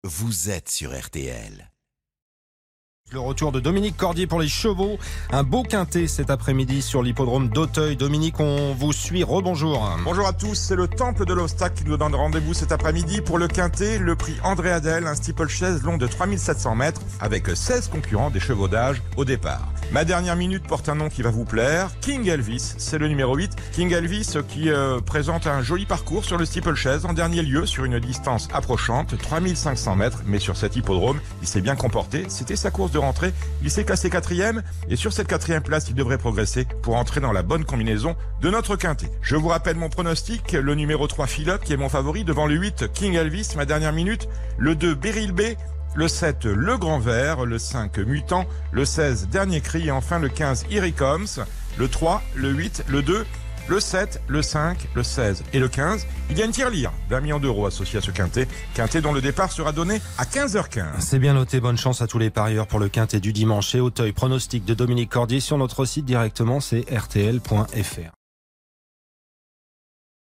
vous êtes sur RTL. Le retour de Dominique Cordier pour les chevaux. Un beau quintet cet après-midi sur l'hippodrome d'Auteuil. Dominique, on vous suit. Rebonjour. Bonjour à tous. C'est le Temple de l'Obstacle qui nous donne rendez-vous cet après-midi pour le quintet. Le prix André Adel, un steeplechase long de 3700 mètres avec 16 concurrents des chevaux d'âge au départ. Ma dernière minute porte un nom qui va vous plaire. King Elvis, c'est le numéro 8. King Elvis qui présente un joli parcours sur le steeplechase en dernier lieu sur une distance approchante, 3500 mètres. Mais sur cet hippodrome, il s'est bien comporté. C'était sa course de rentrée. Il s'est classé 4e et sur cette 4e place, il devrait progresser pour entrer dans la bonne combinaison de notre quintet. Je vous rappelle mon pronostic. Le numéro 3 Philip qui est mon favori devant le 8 King Elvis. Ma dernière minute. Le 2 Beryl B. Le 7, Le Grand Vert, le 5, Mutant, le 16, Dernier Cri et enfin le 15, Here He Comes, le 3, le 8, le 2, le 7, le 5, le 16 et le 15. Il y a une tirelire d'1 million d'euros associée à ce quintet dont le départ sera donné à 15h15. C'est bien noté, bonne chance à tous les parieurs pour le quintet du dimanche et Auteuil. Pronostic de Dominique Cordier sur notre site directement, c'est rtl.fr.